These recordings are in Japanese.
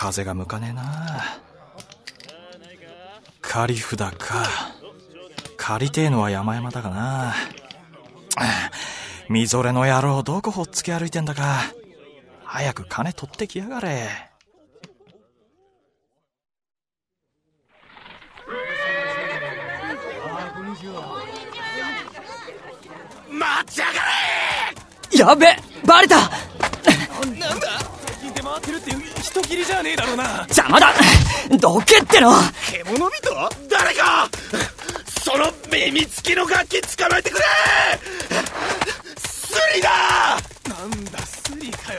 風が向かねえな。借り札か。借りてえのは山々だがな。みぞれの野郎、どこほっつき歩いてんだか。早く金取ってきやがれ。 待ちやがれ。やべ、バレた。 なんだ、最近出回ってるって人斬りじゃねえだろうな。 邪魔だ、どけっての。 獣人？誰かその耳付きの楽器捕まえてくれ。スリだ。なんだスリかよ。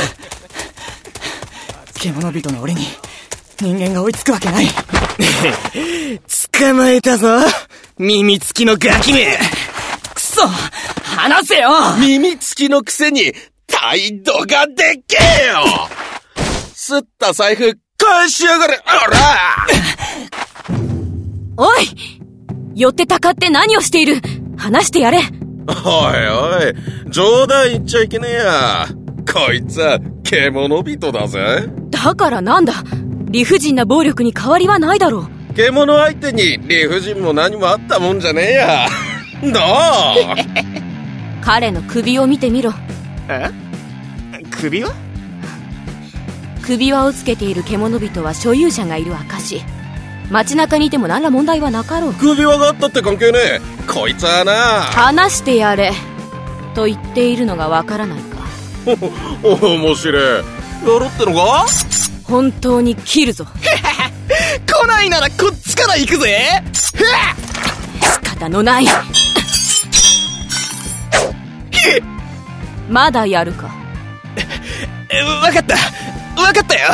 獣人の俺に人間が追いつくわけない。 捕まえたぞ、耳付きのガキめ。 くそ、離せよ。 耳付きのくせに態度がでっけえよ。すった財布返しやがれ。あら。 おい、寄ってたかって何をしている。話してやれ。 おいおい、冗談言っちゃいけねえや。こいつは獣人だぜ。 だからなんだ、理不尽な暴力に変わりはないだろう。 獣相手に理不尽も何もあったもんじゃねえや。どう？ 彼の首を見てみろ。 え？首輪？ 首輪をつけている獣人は所有者がいる証。街中にいても何ら問題はなかろう。 首輪があったって関係ねえ。こいつはな。 話してやれと言っているのがわからないか。 面白い。やろってのか？ 本当に切るぞ。 来ないならこっちから行くぜ。 仕方のない。まだやるか。 わかったよ。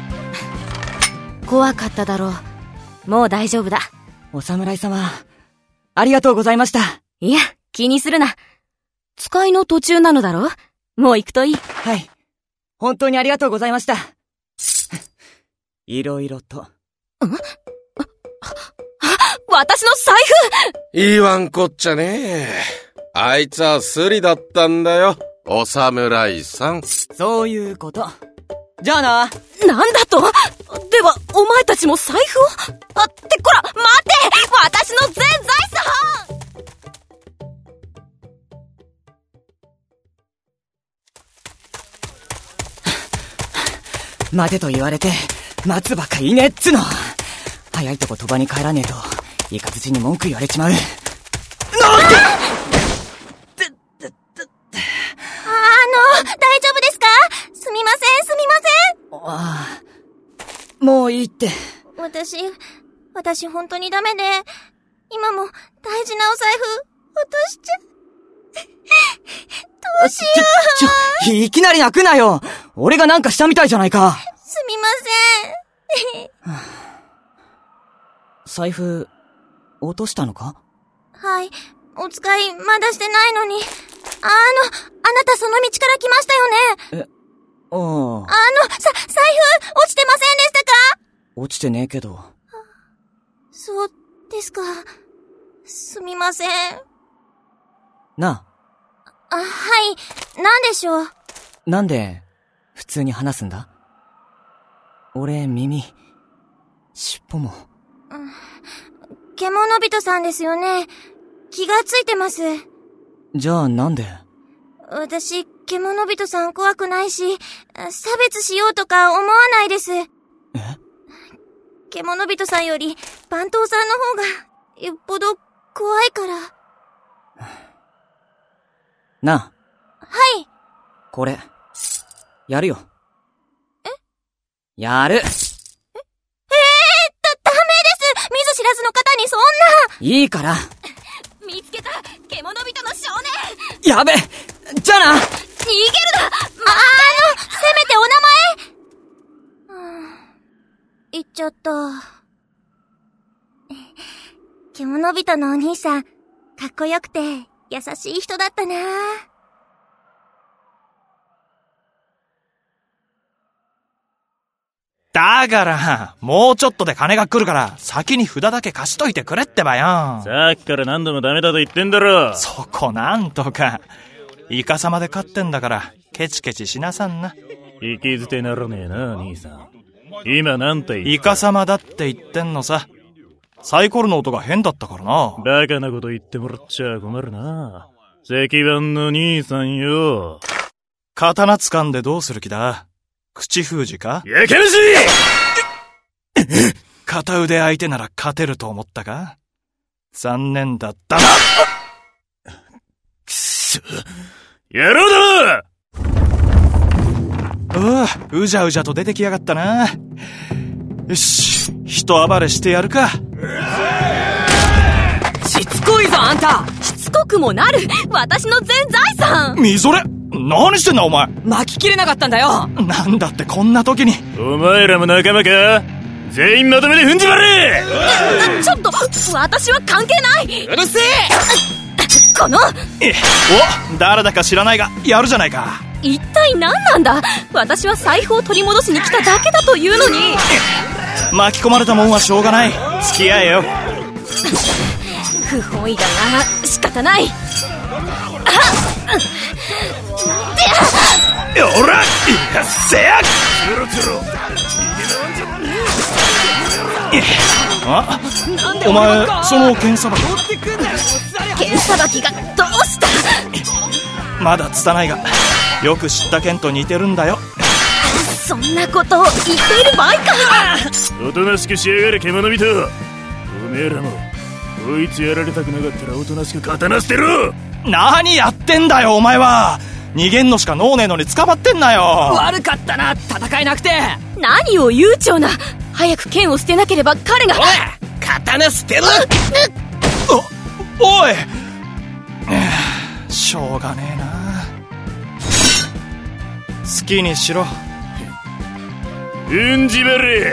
怖かっただろう。もう大丈夫だ。 お侍様、ありがとうございました。 いや、気にするな。使いの途中なのだろう。もう行くといい。 はい、本当にありがとうございました。いろいろと。 私の財布。 言わんこっちゃねえ。あいつはスリだったんだよ、お侍さん。 そういうこと。じゃあな。 なんだと？では、お前たちも財布を？ってこら、待て！私の全財産！ 待てと言われて、待つばかいねえっつの。早いとこ賭場に帰らねえと、イカズチに文句言われちまう。 大丈夫ですか？すみません。 ああ、もういいって。 私本当にダメで、今も大事なお財布落としちゃ。どうしよう。いきなり泣くなよ。俺がなんかしたみたいじゃないか。 すみません。 財布、落としたのか？ はい。お使いまだしてないのに。あなたその道から来ましたよね。 財布、 落ちてませんでしたか？ 落ちてねえけど。 そうですか。すみません。 なあ、はい。なんでしょう？ なんで、普通に話すんだ？俺、耳、尻尾も。 獣人さんですよね。気がついてます。 じゃあなんで？ 私、獣人さん怖くないし、差別しようとか思わないです。獣人さんより番頭さんの方がよっぽど怖いから。 なあ。 はい。 これ、やるよ。やる。 ダメです。見ず知らずの方にそんな。 いいから。 見つけた、獣人の少年。 やべ、じゃあな。 逃げるな。 せめてお名前。言っちゃった。獣人のお兄さん、かっこよくて優しい人だったな。 だから、もうちょっとで金が来るから、先に札だけ貸しといてくれってばよ。 さっきから何度もダメだと言ってんだろ。 そこなんとか。イカサマで勝ってんだから、ケチケチしなさんな。 生き捨てならねえな、兄さん。 今なんて言った？ イカ様だって言ってんのさ。サイコロの音が変だったからな。 バカなこと言ってもらっちゃ困るな。石番の兄さんよ。 刀掴んでどうする気だ？口封じか？ やかましい片腕相手なら勝てると思ったか？残念だったな。 くそ、野郎だ！ うじゃうじゃと出てきやがったな。よし、人暴れしてやるか。 しつこいぞあんた。しつこくもなる。私の全財産。 みぞれ、何してんだお前。 巻ききれなかったんだよ。 なんだってこんな時に。 お前らも仲間か？全員まとめて踏んじまれ！ ちょっと、私は関係ない。うるせえ！この誰だか知らないがやるじゃないか。 一体何なんだ。私は財布を取り戻しに来ただけだというのに。 巻き込まれたもんはしょうがない。付き合えよ。 不本意だな。仕方ない。 おら、せや！お前、その剣さばき。 剣さばきがどうした？ まだ拙いが、よく知った剣と似てるんだよ。 そんなことを言っている場合か。 おとなしくしやがる獣人。おめえらもこいつやられたくなかったらおとなしく刀捨てろ。 何やってんだよお前は。逃げんのしか能ねえのに捕まってんなよ。 悪かったな、戦えなくて。 何を悠長な。早く剣を捨てなければ彼が。 おい、刀捨てろ。 おい、しょうがねえな。好きにしろ。 うんじまれ。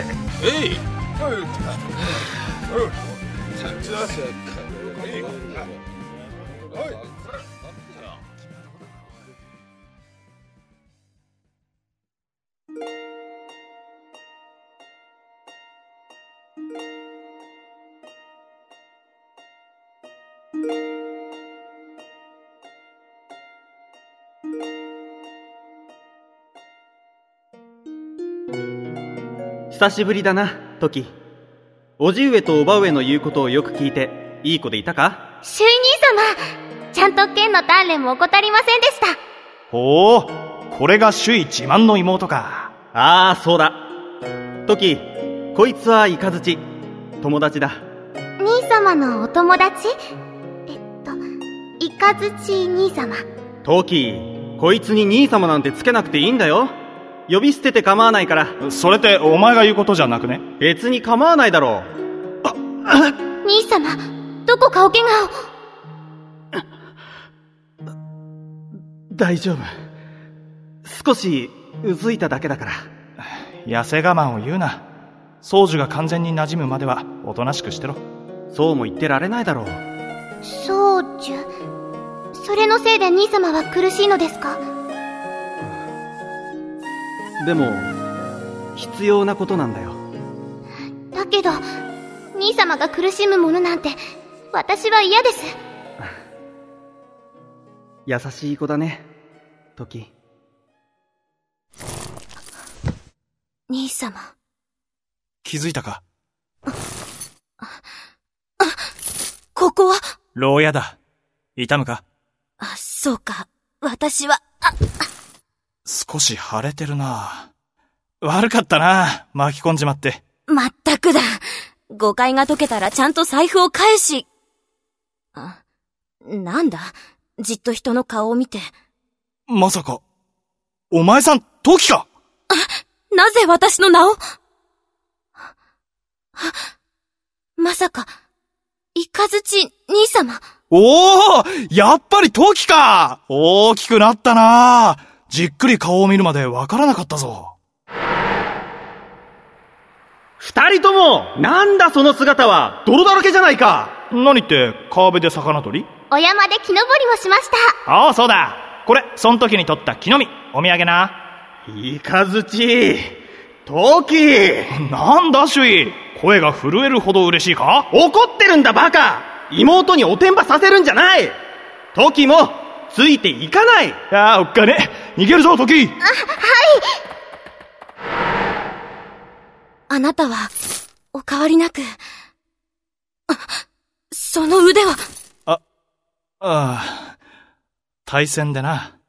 久しぶりだな、トキ。叔父上と叔母上の言うことをよく聞いて、いい子でいたか？ 周囲兄様、ちゃんと剣の鍛錬も怠りませんでした。 ほう、これが首位自慢の妹か。 ああ、そうだ。トキ、こいつはイカズチ、友達だ。 兄様のお友達？イカズチ兄様。 トキ、こいつに兄様なんてつけなくていいんだよ。呼び捨てて構わないから。 それってお前が言うことじゃなくね？ 別に構わないだろう。 兄様、どこかお怪我を。 大丈夫。少しうずいただけだから。 痩せ我慢を言うな。宗樹が完全に馴染むまではおとなしくしてろ。 そうも言ってられないだろう。 宗樹、それのせいで兄様は苦しいのですか？ でも必要なことなんだよ。 だけど兄様が苦しむものなんて私は嫌です。 優しい子だね、トキ。 兄様、 気づいたか？ ここは牢屋だ。痛むか？ そうか。私は少し腫れてるな。悪かったな、巻き込んじまって。 まったくだ。誤解が解けたらちゃんと財布を返し。なんだ、じっと人の顔を見て。 まさかお前さんトキか？ なぜ私の名を？まさかイカズチ兄様。 おー、やっぱりトキか。大きくなったな。じっくり顔を見るまでわからなかったぞ。 二人とも、なんだその姿は。泥だらけじゃないか。 何って川辺で魚取り？ お山で木登りもしました。 ああ、そうだ。これその時に取った木の実、お土産な。 イカズチ、トキ。 なんだシュイ、声が震えるほど嬉しいか？ 怒ってるんだバカ。妹におてんばさせるんじゃない。トキもついていかない。 おっかね、逃げるぞトキ。 あなたは、お変わりなく。その腕は。 ああ、対戦でな。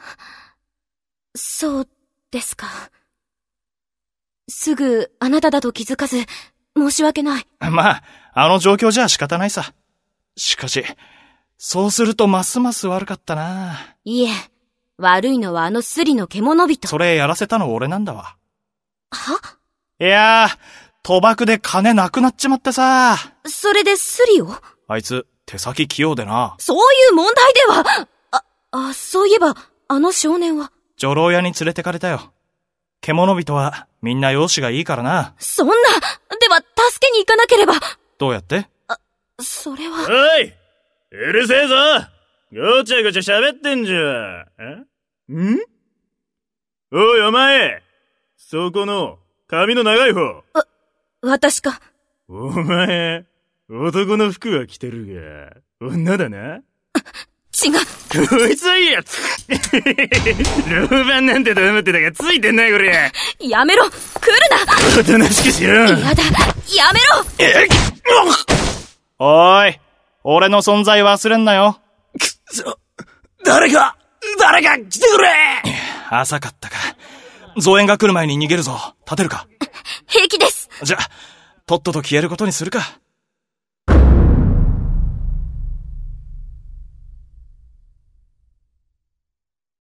そうですか。すぐあなただと気づかず、申し訳ない。 まあ、あの状況じゃ仕方ないさ。しかし、そうするとますます悪かったな。 いえ、悪いのはあのスリの獣人。 それやらせたの俺なんだわ。 はいやー、賭博で金なくなっちまってさ。 それでスリを？ あいつ、手先器用でな。 そういう問題では。そういえば、あの少年は。 女郎屋に連れてかれたよ。獣人はみんな容姿がいいからな。 そんな、では助けに行かなければ。 どうやって？ それは。 おい、うるせえぞ。ごちゃごちゃ喋ってんじゃ。ん？おいお前、そこの髪の長い方。 私か。 お前、男の服は着てるが、女だな？ 違う。 こいつはいいやつ。老番なんてと思ってたがついてんなこれ。 やめろ、来るな。 おとなしくしろ。 やだ、やめろ。 おーい、俺の存在忘れんなよ。 くそ、誰か来てくれ。 浅かったか。増援が来る前に逃げるぞ。立てるか？ 平気です。 じゃ、とっとと消えることにするか。